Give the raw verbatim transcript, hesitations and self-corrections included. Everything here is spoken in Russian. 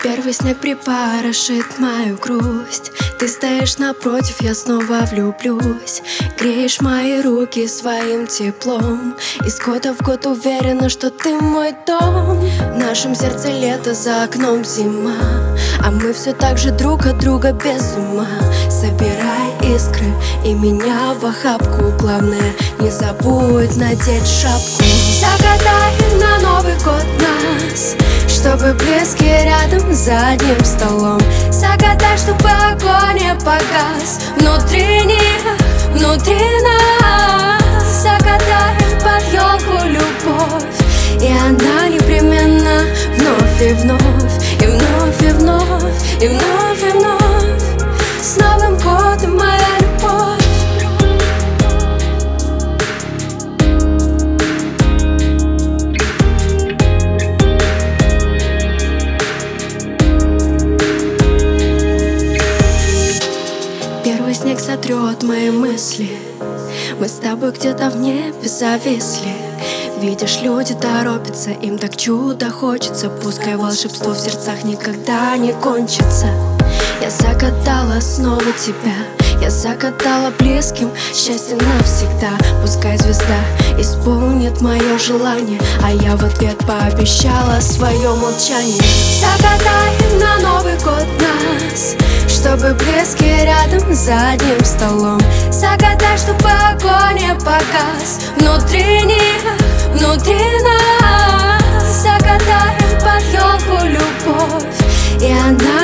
Первый снег припорошит мою грусть. Ты стоишь напротив, я снова влюблюсь. Греешь мои руки своим теплом. Из года в год уверена, что ты мой дом. В нашем сердце лето, за окном зима, а мы все так же друг от друга без ума. Собирай искры и меня в охапку. Главное, не забудь надеть шапку. Загадай на Новый год нас, чтобы близкие рядом за одним столом. Загадай, чтобы огонь не погас внутри них, внутри нас. Загадай под елку любовь, и она непременно вновь и вновь, и вновь, и вновь, и вновь, и вновь. С Новым годом, моя любовь. Первый снег сотрет мои мысли. Мы с тобой где-то в небе зависли. Видишь, люди торопятся, им так чудо хочется. Пускай волшебство в сердцах никогда не кончится. Я загадала снова тебя, я загадала близким счастье навсегда. Пускай звезда исполнит мое желание, а я в ответ пообещала свое молчание. Загадай на Новый год нас, чтобы близкие рядом за одним столом. Загадай, чтобы огонь не погас внутри них, внутри нас. Загадай под елку любовь, и она